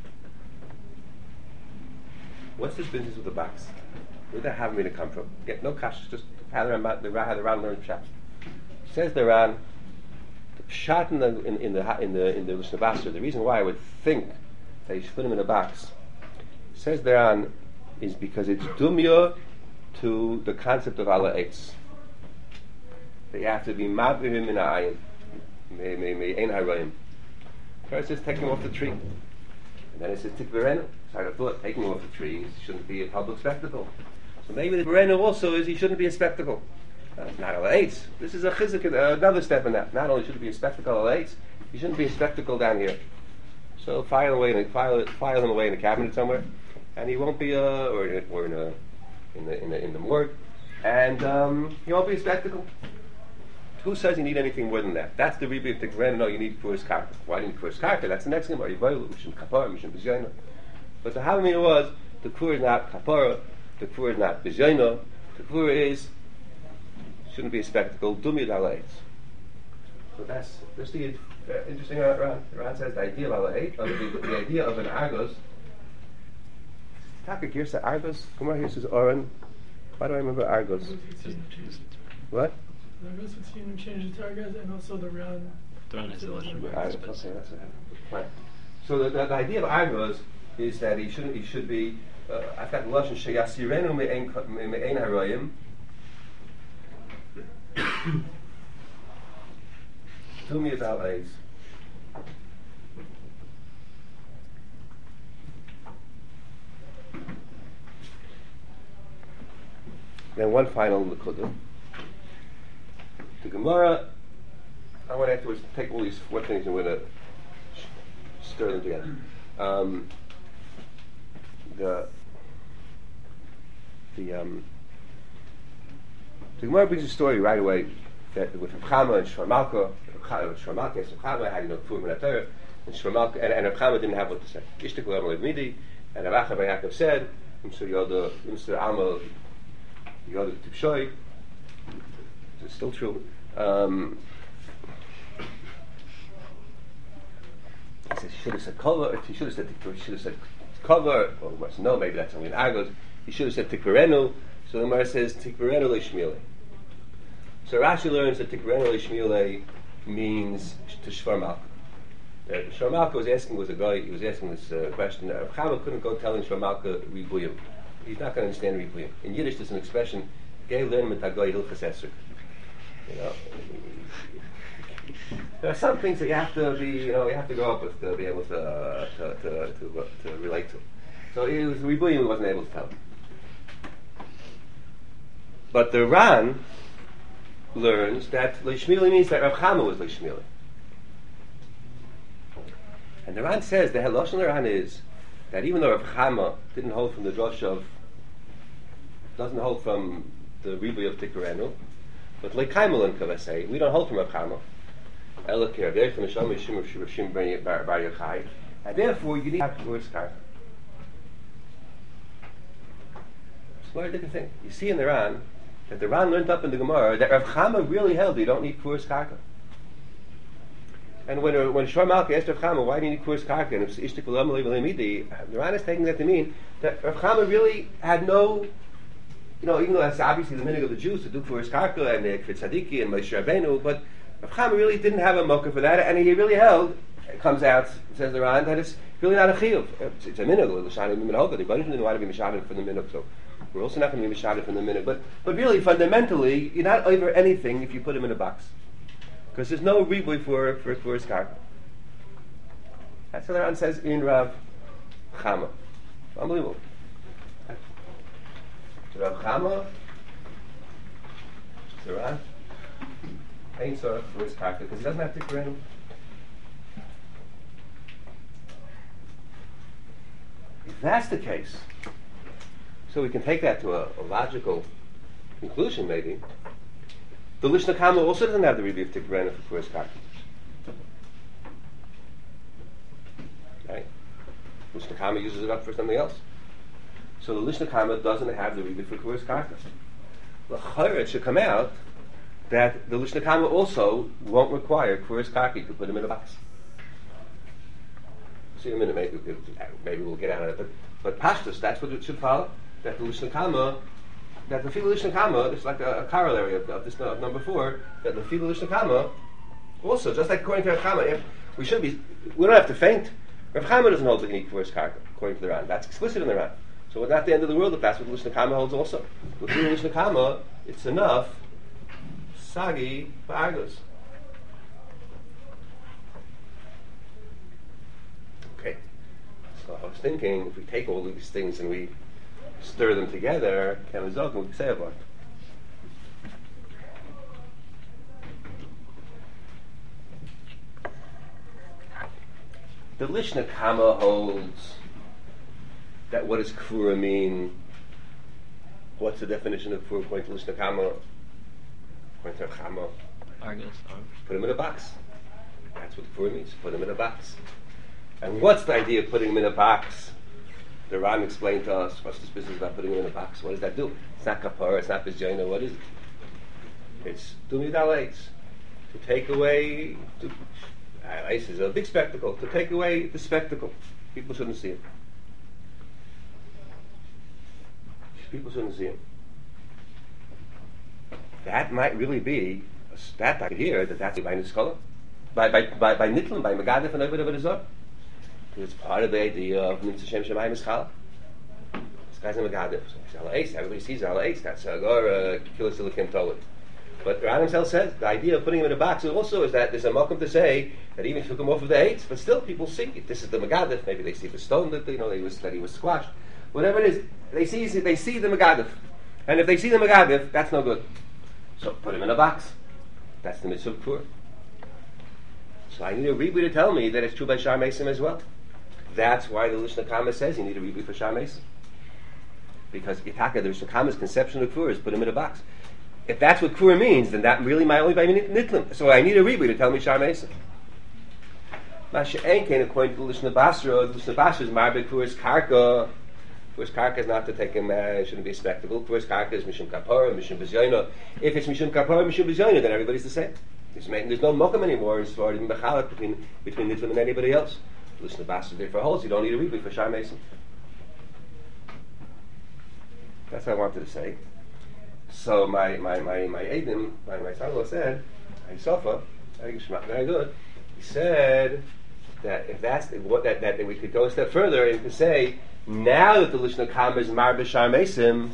What's this business with the box? Where did that Havamina come from? Get no cash, just how the Ran the how the Ran learned pshat. Says the Ran, the pshat in the in, in the in the in the Lishna Basra, the reason why I would think that you should put him in a box, says the Ran, is because it's dumya to the concept of Allah Eitz. That you have to be mabihim in ayin, me me me ein harayim. First, it's taking him off the tree, and then it says tikvarenu. So I thought taking him off the tree shouldn't be a public spectacle. So maybe the Berenu also is he shouldn't be a spectacle. Uh, not Allah Eitz. This is a chizik, uh, another step in that. Not only should it be a spectacle Allah Eitz, he shouldn't be a spectacle down here. So file away, in a, file file him away in a cabinet somewhere, and he won't be, uh, or in, or in a, in the in the in the morgue, and um, he won't be a spectacle. Who says you need anything more than that? That's the rebbe of Tikren. No, you need kvuras karka. Why do you need kvuras karka? That's the next thing. Are you boilu? Mishum kapara, mishum b'zayna. But the Havamina was the kvuras is not kapara, the kvuras is not b'zayna. The kvuras is shouldn't be a spectacle. Dumyad ala eitz. So that's that's the uh, interesting. Ran Ran says the idea of ala eitz, of the, the idea of an argos. Taka girsa argos. Come on, here says Oren. Why do I remember argos? What? The Argos would change the target, and also the Ran. The Ran is the Lashon Hara. Okay, that's a, right. So the, the, the idea of argos is that he shouldn't. He should be. Uh, I've got the lashon sheyasirenu me'ein me'ein harayim. Tumi is al eitz. Then one final nekuda. The Gemara. I want to afterwards take all these four things and we're going to stir them together. Um, the the um, the Gemara brings a story right away that with Rav Chama and Shlomo Malka, Shlomo Malka asked Rav Chama, how do you know Kfur min HaTorah? And Shlomo Malka and, and Rav Chama didn't have what to say. Ishtik l'Amal Midi, and Rav Acha ben Yaakov said, Imser Yoda, Imser Amal Yoda Tipshoy. It's still true. Um, he says he should have said cover. He should have said he should have said cover. Or well, no, maybe that's only in Argos. He should have said tikvarenu. So the Gemara says tikvarenu leishmiele. So Rashi learns that tikvarenu leishmiele means to shvar malka. Uh, Shvar Malka was asking was a guy. He was asking this uh, question. Rav Chama couldn't go telling Shvar Malka ribuyim. He's not going to understand ribuyim. In Yiddish, there's an expression. Gei learn mit hagoy hilchas esrog. You know, there are some things that you have to be, you know, you have to grow up with to be able to uh, to, to, to, to relate to. So he was ribuyim, he wasn't able to tell. But the Ran learns that leishmili means that Rav Chama was leishmili, and the Ran says the halosh on the Ran is that even though Rav Chama didn't hold from the drush of, doesn't hold from the ribuy of Tikkarenu, but leikaimel and kavasei, we don't hold from Rav Chama. And therefore, you need to have kvuras karka. It's a very different thing. You see in the Ran that the Ran learned up in the Gemara that Rav Chama really held you don't need kvuras karka. And when uh, when Shlomo Malka asked Rav Chama, why do you need kvuras karka? And it's ishtik l'am le'imidi, the Ran is taking that to mean that Rav Chama really had no, you know, even though that's obviously the meaning of the Jews to do kvuras karka and the Kfir Tzadiki and Moshe Rabbeinu, but Rav Chama really didn't have a mocha for that, and he really held, it comes out, says the Ran, that it's really not a chiyuv. It's, it's a minhag, l'shani minhag, the Rebbeinu didn't want to be mishadim from the minhag, so we're also not going to be mishadim from the minhag, but, but really, fundamentally, you're not over anything if you put him in a box. Because there's no ribuy for, for, for his karka. That's what the Ran says in Rav Chama. Unbelievable. So Rav Chama, the Ran, ain't sorry for his karka because he doesn't have to tikvarenu. If that's the case, so we can take that to a, a logical conclusion, maybe. The Lishna Kama also doesn't have the Rebbe of Tikrena for Kuras Karka. Right? Lishna Kama uses it up for something else. So the Lishna Kama doesn't have the Rebbe for Kuras Karka. L'chayra, it should come out that the Lishna Kama also won't require Kuras Karka. You could put him in a box. See in a minute, maybe, maybe we'll get out of it. But, but Pashtus, that's what it should follow. That the Lishna Kama, that the Fila Lishna Kama, it's like a, a corollary of, of this of number four, that the Fila Lishna Kama, also, just like according to Rav Chama, if we should be, we don't have to faint. Rav Chama doesn't hold the need for his karka, according to the Ran. That's explicit in the Ran. So it's not the end of the world if that's what the Lishna Kama holds also. With the Lishna Kama, it's enough, Sagi, Ba'argos. Okay. So I was thinking, if we take all these things and we stir them together, can we say about it? The Lishna Kama holds that what does Kfura mean? What's the definition of Kfura according to Lishna Kama? According to Chama? Argos. Put him in a box. That's what Kfura means. Put him in a box. And what's the idea of putting him in a box? The Ran explained to us, what's this business about putting him in a box? What does that do? It's not kapara, it's not bizjayna, what is it? It's dumid alaitz. To take away, to, alaitz is a big spectacle. To take away the spectacle. People shouldn't see it. People shouldn't see it. That might really be, that I could hear, that that's by Niskola. By, by, by, by Nitlan, by Megadef and everything of it is up. It's part of the idea of Nimtza Shem Shemayim Eschal. This guy's a Megadef. So everybody sees Al Eitz. That's a Agora, Kilas Ilikim Tolit. But Ran himself says the idea of putting him in a box also is that there's a mokum to say that even if you took him off of the Eitz, but still people see it. This is the Megadef. Maybe they see the stone that you know they was that he was squashed. Whatever it is, they see they see the Megadef. And if they see the Megadef, that's no good. So put him in a box. That's the mitzvah of Kfur. So I need a Rebbe to tell me that it's true by Shar Mesim as well. That's why the Lishna Kama says you need a Rebbe for Shar Mesim. Because Itaka, the Lishna Kama's conception of Kfur is put him in a box. If that's what Kfur means, then that really might only be Nitlim. So I need a Rebbe to tell me Shar Mesim. Masha Enkein, according to the Lishna Basra, the Lishna Basra is Marbe Kfur's Karka. Kfur's Karka is not to take him, uh, shouldn't be a spectacle. Kfur's Karka is Mishum Kapara, Mishum B'Zayna. If it's Mishum Kapara, Mishum B'Zayna, then everybody's the same. There's no mokum anymore as far as even Bechalat between between Nitlim and anybody else. Listen to Basra therefore holds you don't need a Rebbe for Shar Mesim. That's what I wanted to say. So my my my my Eidim, my my son said, Sofa, very good. He said that if that's what that, that that we could go a step further and to say now that the Lishna Kama is Mar B'Shar Mesim,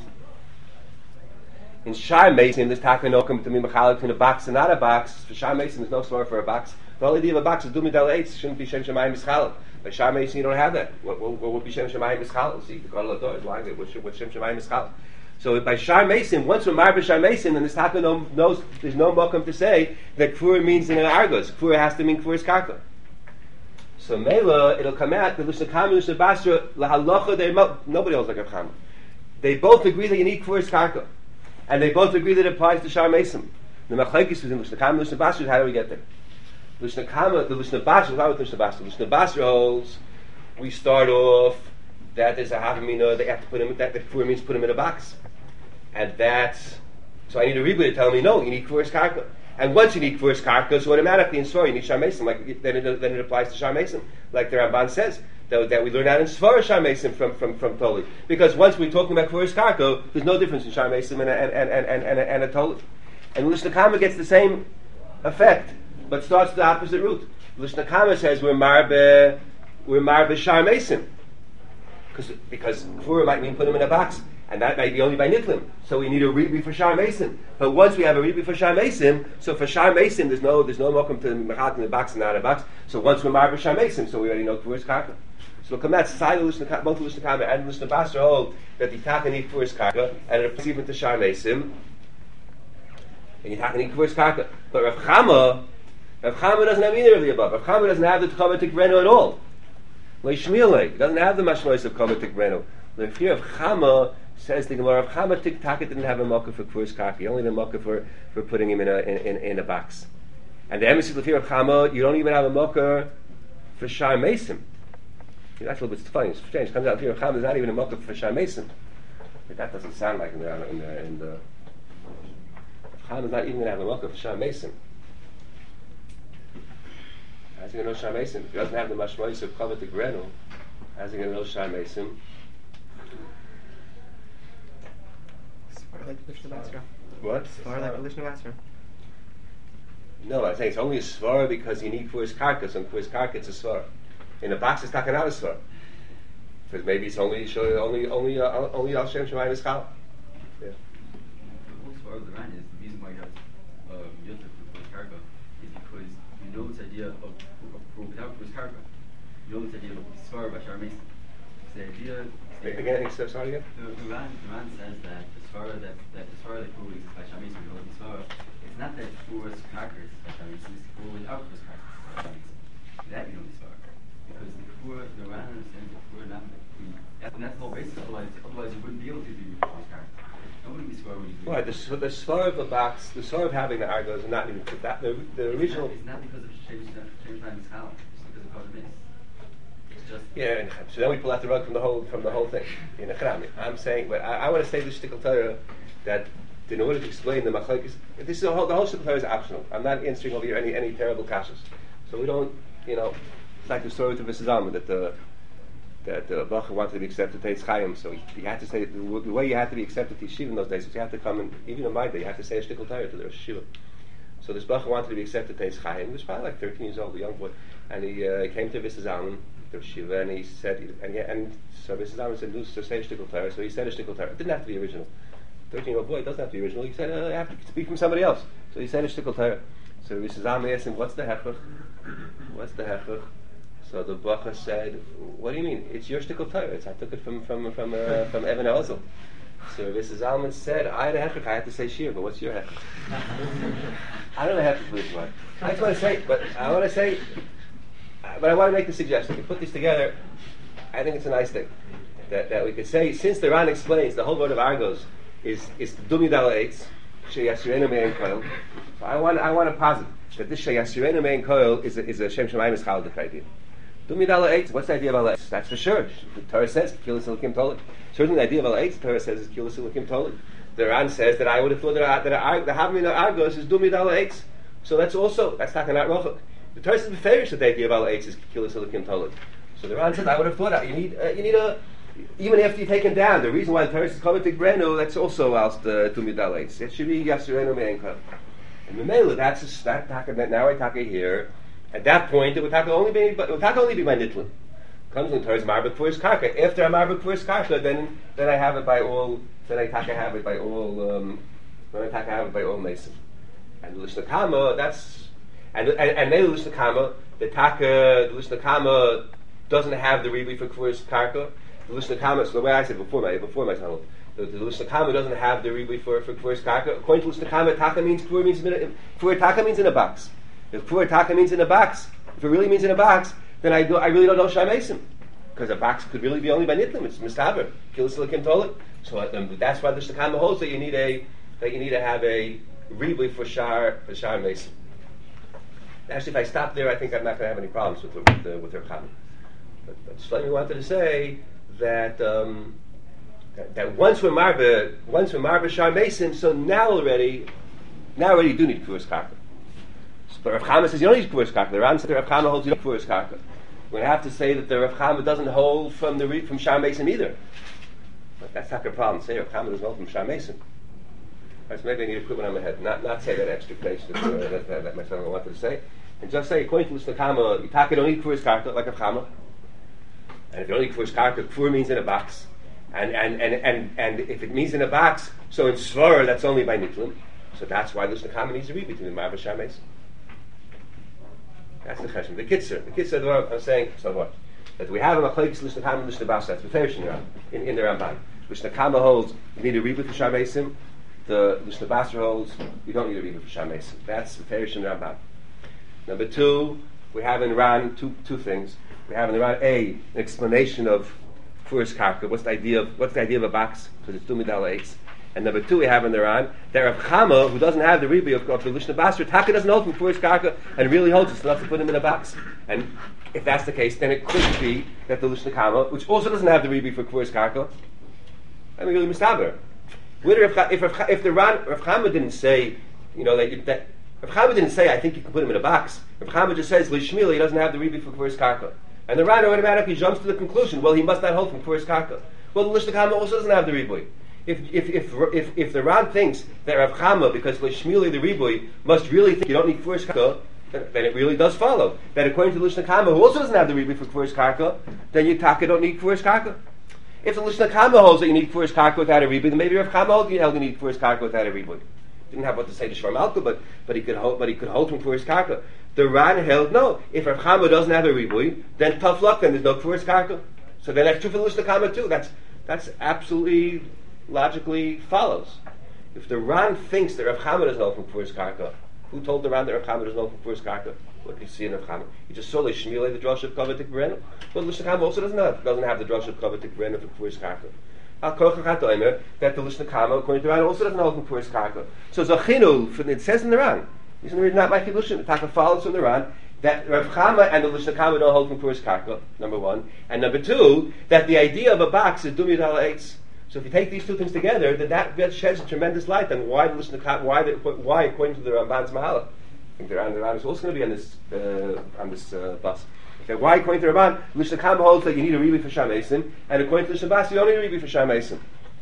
in Shar Mesim there's Taka Nokum to me Mechalek in a box and not a box. For Shar Mesim there's no store for a box. The only idea of a box is Dumi Dal Eitz. Shouldn't be Shem Shemayim Mischal. By Shar Mesim you don't have that. What, what, what would be Shem Shemayim Mischal? See the Gadol Ador is why what's Shem Shemayim Mischal. So by Shar Mesim, once we're Mar B'Shar Mesim, then this Taka knows there's no mokum to say that Kfur means in an Argos. Kfur has to mean Kfur's Karka. So Mela, it'll come out the Lishna Kama and Lishna Basra lahalacha. They nobody else like Rav Chama. They both agree that you need Kfur's Karka, and they both agree that it applies to Shar Mesim. The machlekes between Lishna Kama and Lishna Basra. How do we get there? Lishna Kama, the Lishna Basra. How with Lishna Basra? Lishna Basra holds. We start off that there's a havamina. They have to put him. That the Kfur means put him in a box, and that's. So I need a Rebbe to tell me no. You need Kfur's Karka. And once you need Kfur's Karka, so automatically in Svar you need Shar Mesim. Like then it then it applies to Shar Mesim, like the Ramban says that, that we learn out in Svar Shar Mesim from from from Toli. Because once we're talking about Kfur's Karka, there's no difference in Shar Mesim and and and and and, and, and a Toli. And Lishna Kama gets the same effect, but starts the opposite route. Lishna Kama says we're marbe we're marbe Shar Mesim, because because Kfur might mean put him in a box. And that might be only by Nitlim. So we need a Rebbe for Shar Mesim. But once we have a Rebbe for Shar Mesim, so for Shar Mesim there's no there's no mokum to Mechat in the box and not a box. So once we're married for Shar Mesim, so we already know Kfur's Karka. So come that side of Lishna, both Lishna Kama and Lishna Basra hold that the Taka need Kfur's Karka and it applies even to Shar Mesim. And you Taka need Kfur's Karka. But Rav Chama, Rav Chama doesn't have either of the above. Rav Chama doesn't have the Tchava Tikrenu at all. Leishmilei, he doesn't have the Mashmois of Tchava Tikrenu. The fear of Chama, Says the Gemara, Rav Chama Tiktaka didn't have a mocha for Kfur's Karka. He only had a mocha for, for putting him in a in, in, in a box. And the embassy of Rav Chama, you don't even have a mocha for Shar Mason. That's a little bit funny. It's strange. It comes out Rav Chama, there's not even a mocha for Shar Mason. But that doesn't sound like in the in the, in the Rav Chama's not even going to have a mocha for Shar Mason. How's he going to know Shar Mason? If he doesn't have the mashmois of Kavod the Grenu, how's he going to know Shar Mason? Svar like the Lishna Basra. What? Svar like the Lishna Basra. No, I'm saying it's only a svar because you need for his karkas, and for his karka it's a svar. In a box, it's not going to have a svar. Because maybe it's only only only uh, only Al Shem Shemayim Eschal. Yeah. The whole svar of the Ran is the reason why you have uh, Yotah for his karka is because you know this idea of, of, of without for his karka. You know this idea of svar by Shar Mason. It's the idea. Wait, again, except sorry again. The, the, Ran, the Ran says that the svara that that the svara that goes by Shar Mason, you know the svara. It's not that for his karka is by Shar Mason. It's for without his karka is by Shar Mason. That you know the svara because the Kfur, the Ran understands the Kfur not. And that's the whole basis. Otherwise, otherwise you wouldn't be able to do his karka. Nobody would be svara when you do. Right. The the svar of the box, the svar of having the argos, and not even that. The the original. It's not because of change change time is halal. It's because of how it is. It's just. Yeah, and so then we pull out the rug from the whole from the whole thing. In a Chachamim. I'm saying, but I, I want to say this shtickle Torah that in order to explain the machlokes, this is the whole the whole shtickle Torah is optional. I'm not answering over here any any terrible kashas. So we don't, you know, it's like the story with the Missus Alma that the that the Bacha wanted to be accepted to Eitz Chaim. So he, he had to say the, the way you had to be accepted to Yeshiva in those days is you have to come and even in my day you have to say a shtickle Torah to the Rosh Yeshiva. So this Bacha wanted to be accepted to Eitz Chaim. He was probably like thirteen years old, a young boy, and he uh, came to Missus Alma. Shiva, and he said, and, yeah, and so Missus Alma said, "No, so say a shtickle Torah." So he said a shtickle Torah. It didn't have to be original. Thirteen-year-old boy, it doesn't have to be original. He said, uh, "I have to speak from somebody else." So he said a shtickle Torah. So Missus Alma asked him, "What's the hechach? What's the hechach?" So the Bacha said, "What do you mean? It's your shtickle Torah. It's, I took it from from from uh, from Evan Elzel." So Missus Alma said, "I had a hechach. I had to say shir, but what's your hechach?" I don't know hechach for this one. I just want to say, but I want to say. But I want to make the suggestion. To put this together, I think it's a nice thing that, that we could say. Since the Ran explains the whole word of Argos is is Dumi Dala Eitz Sheyasirenu Mein Koil. So I want I want to posit that this Sheyasirenu Mein Koil is a, is a Shem Shemayim Eschal idea. Dumi Dala Eitz. What's the idea of Ala Eitz? That's for sure. The Torah says Kilas Elikim Tolik. Certainly, the idea of Ala Eitz, the Torah says is Kilas Elikim Tolik. The Ran says that I would have thought that, that the Havmin of Argos is Dumi Dala Eitz. So that's also that's not not Rochuk. The Torah says the farish that the idea of Ala Eitz is Kilas Elikim Tolik. So the Ran says I would have thought that you need uh, you need a even after you take it down. The reason why the Torah says Kavod Grenu, that's also whilst the Dumi Dala Eitz. It should be Yasirenu Mein Koil. And Memela, that's a, that taka that now I taka here. At that point, it would taka only be but it would taka only be my nitlin. Comes when Torah's marbek for his karka. After I'm marbek for his karka, then then I have it by all. Then I taka have it by all. Um, then I taka have it by all mason. And the Lishna Kama, that's. And and, and maybe the Lishna Kama, the taka, the Lishna Kama doesn't have the ribui for Kfur's karka. The Lishna Kama, so the way I said before my before my tunnel, the, the Lishna Kama doesn't have the ribui for for Kfur's karka. According to Lishna Kama, taka means Kfur means Kfur taka means in a box. If Kfur taka means in a box, if it really means in a box, then I do, I really don't know Shai Mason, because a box could really be only by nitlim. It's mistaber Kilas Elikim Tolik. So um, that's why the Lishna Kama holds that you need a that you need to have a ribui for Shar for Shar Mason. Actually, if I stop there, I think I'm not going to have any problems with the, with, the, with her comment. But, but Shlomi wanted to say that um, that, that once we're marba, once we're marba Shar Mason, so now already, now already you do need Kfur's karka. But Rav Chama says you don't need Kfur's karka. The Ran said Rav Chama holds you don't need Kfur's karka. We're going to have to say that the Rav Chama doesn't hold from the from Shar Mason either. But that's not the problem. Say Rav Chama doesn't hold from Shar Mason. Right, so maybe I need to put one on my head. Not not say that extra place that, uh, that, that, that my son wanted to say. And just say, according to Lishna Kama, you taka don't need Kfur's karka like Rav Chama. And if you don't need Kfur's karka, Kfur means in a box. And and, and, and, and if it means in a box, so in Svar, that's only by Nitlim. So that's why Lishna Kama needs to read between the Marba Shar Mason. That's the question. The Kitzur. The Kitzur, the I'm saying, so what? That we have a Machlekes Lishna Kama and Lishna Bas. That's the Ferish in, in the Ramban. Lishna Kama holds, you need a read with the Shar Mason. The Lishna Bas holds, you don't need a read with the Shar Mason. That's the Ferish in the Ramban. Number two, we have in Ran two two things. We have in Ran A, an explanation of kfuris karka. What's the idea of what's the idea of a box? Because it's dumid al eitz. And number two, we have in the Ran that Rav Chama, who doesn't have the ribi of, of the Lishna Basra, Taka doesn't hold from kfuris karka and really holds it's enough to put him in a box. And if that's the case, then it could be that the Lishna Kama, which also doesn't have the ribi for kfuris karka, I mean, really mistaber. If if if the Ran Rav Chama didn't say, you know, that, that Rav Chama didn't say, I think you can put him in a box. Rav Chama just says Lishmila, he doesn't have the ribi for kfuris karka. And the Ran automatically jumps to the conclusion, well, he must not hold from kfuris karka. Well, the Lishna Kama also doesn't have the ribi. If if if if if the Ran thinks that Rav Chama, because Lishmili the Riboy, must really think you don't need kfuris karka, then, then it really does follow that according to the Lishna Kama, who also doesn't have the Riboy for kfuris karka, then you taka don't need kfuris karka. If the Lishna Kama holds that you need kfuris karka without a Riboy, then maybe Rav Chama holds you held you need kfuris karka without a Riboy. Didn't have what to say to Shvar Malka, but but he could hold but he could hold from kfuris karka. The Ran held no. If Rav Chama doesn't have a Riboy, then tough luck. Then there's no kfuris karka. So then that's true for the Lishna Kama too. That's that's absolutely. Logically follows. If the Ran thinks that Rav Chama doesn't know from kfuris karka, who told the Ran that Rav Chama doesn't know from kfuris karka? What did he see in Rav Chama? He just saw like Shmilei the drush of Kavatik Berenu. Well, the Lishna Kama also doesn't have doesn't have the drush of Kavatik Berenu for kfuris karka. Al Kochachat Omer that the Lishna Kama, according to the Ran, also doesn't know from kfuris karka. So Zachinu, it says in the Ran. These are not my chilushin. The Taka follows from the Ran that Rav Chama and the Lishna Kama don't hold from kfuris karka. Number one, and number two, that the idea of a box is dumid al eitz. So if you take these two things together, then that sheds a tremendous light on why the Lishna why the, why according to the Ramban's Mahalach, I think the Ran is also going to be on this uh, on this uh, bus. Okay, why according to the Ramban, Lishna Kama holds that you need a ribi for Sham Esim, and according to the Shabbos you don't need a ribi for Sham Esim.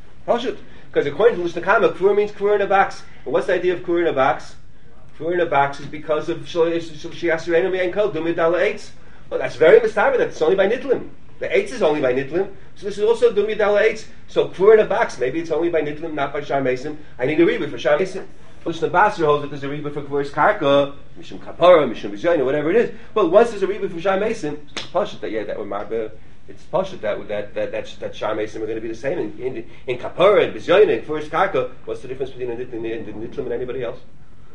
Because according to Lishna Kama, kfur means kfur in a box. And what's the idea of kfur in a box? Kfur in a box is because of Shiasirenu Me'en Kol Dumid Dala Eitz. Well, that's very mistaber. That's only by Nitlim. The eitz is only by Nitlim, so this is also Dumid Dala Eitz. So kfur in a box, maybe it's only by Nitlim, not by Sham Esim. I need a riba for Sham Esim. Lishna Basra holds that there's a riba for kfuris karka, mishum kapara, mishum bizayna, whatever it is. Well, once there's a riba for Sham Esim, it's pashut that yeah, that would marba. It's pashut that that that that that Sham Esim are going to be the same in in, in kapara and bizayna and kfuris karka. What's the difference between a Nitlim and a Nitlim and anybody else?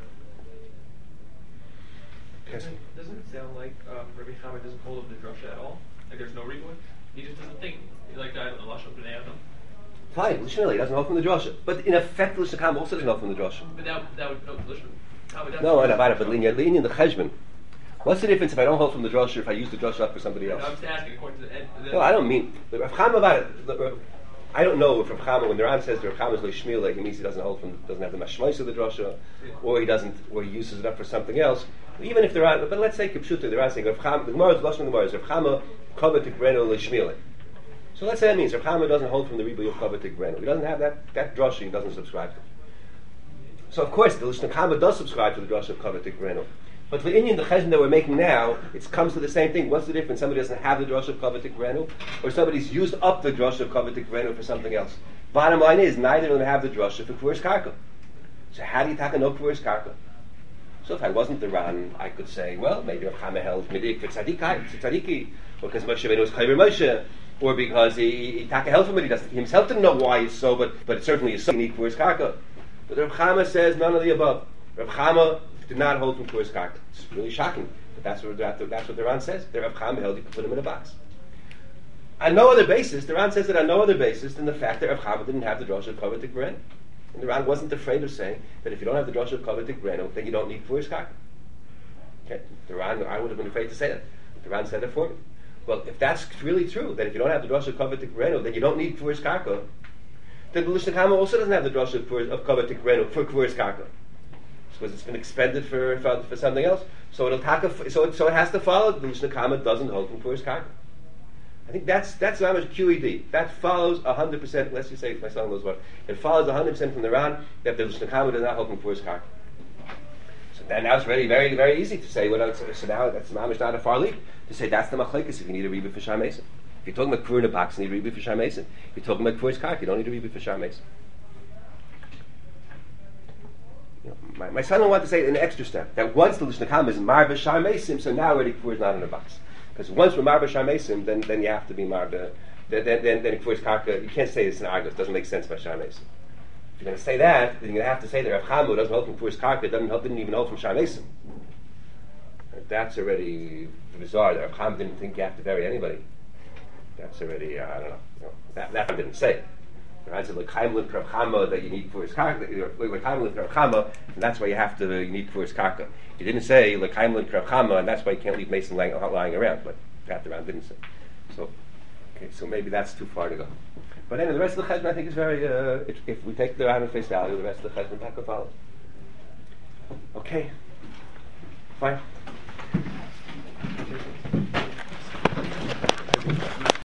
Doesn't, doesn't it sound like um, Rabbi Chama doesn't hold up the drasha at all? Like there's no riboy? He just doesn't think like that. The lashon b'nei adam. Fine, Lishmili, he doesn't know from the drasha. But in effect, Lishna Kama also doesn't know from the drasha. But that that would no lishon. No, I know about it. But linear, linear the cheshbon. What's the difference if I don't hold from the drasha if I use the drasha up for somebody else? No, I'm just asking according to the. the No, I don't mean. But Rav Chama about it. The, I don't know if Rav Chama, when the Ran says Rav Chama is Lishmili, he means he doesn't hold from, doesn't have the mashmais of the drasha, or he doesn't, or he uses it up for something else. Even if the Ran, but let's say Kipshuta, the Ran saying Rav Chama, the Gemara, the lashon of the Gemara is Rav Chama kovetik breno Lishmili. So let's say that means Rav Chama doesn't hold from the ribu of kovetik breno. He doesn't have that that drasha. He doesn't subscribe to. So of course the Lishna Kama does subscribe to the drasha of kovetik breno. But for Indian, the cheshbon that we're making now, it comes to the same thing. What's the difference? Somebody doesn't have the drasha of kovetik breno, or somebody's used up the drasha of kovetik breno for something else. Bottom line is, neither of them have the drasha for kfuris karka. So how do you take a no kfuris karka? So if I wasn't the Ran, I could say, well, maybe Rav Chama held midik for tzadiki, or because Moshe Rabbeinu was chayver Moshe, or because he, he taka held from it. He, doesn't, he himself didn't know why he's so, but but it certainly is so unique kfuris karka. But Rav Chama says none of the above. Rav Chama did not hold from kfuris karka. It's really shocking, but that's what that's what the Ran says. The Rav Chama held you could put him in a box. On no other basis, the Ran says that on no other basis than the fact that Rav Chama didn't have the drasha of kovetik breno. And the Ran wasn't afraid of saying that if you don't have the drasha of kovetik breno, then you don't need kfuris karka. Okay, the Ran, I would have been afraid to say that. The Ran said it for me. Well, if that's really true, that if you don't have the drasha of kovetik breno, then you don't need kfuris karka, then the Lishna Kama also doesn't have the drasha of kovetik breno for kfuris karka, because it's been expended for, for for something else. So it'll take a, so it, so it has to follow. The Lishna Kama doesn't hold from kfuris karka. I think that's that's how much Q E D. That follows a hundred percent. Let's just say my son knows what. It follows a hundred percent from the Ran that the Lishna Kama does not hold from kfuris karka. So then now it's very, very, very easy to say. What else? So now that's mamish not a far leap to say that's the machlekes. If you need a riba for Sham Esim, if you're talking about kfur in a box, you need a riba for Sham Esim. If you're talking about kfuris karka, you don't need a riba for Sham Esim. You know, my, my son will want to say an extra step that once the Lishna Kama is marba Sham Esim, so now already kfur is not in a box. Because once we're marba Sham Esim, then then you have to be marba. Then then then, then kfuris karka. You can't say it's an argus. It doesn't make sense by Sham Esim. If you're going to say that, then you're going to have to say that Rav Chama doesn't hold from kfuris karka, doesn't help, didn't even hold from Sham Esim. That's already bizarre. That Rav Chama didn't think you have to bury anybody. That's already, uh, I don't know. You know that, that one didn't say it. Right? So l'chaim l'krav chama that you need for his karka, l'chaim l'krav chama, and that's why you have to, you need for his karka. He didn't say l'chaim l'krav chama, and that's why you can't leave Mason lying, lying around, but Pat the Ran didn't say. So, okay, so maybe that's too far to go. But anyway, the rest of the cheshbon I think is very, uh, if, if we take the Ran at face value, the rest of the cheshbon back will follow. Okay, fine.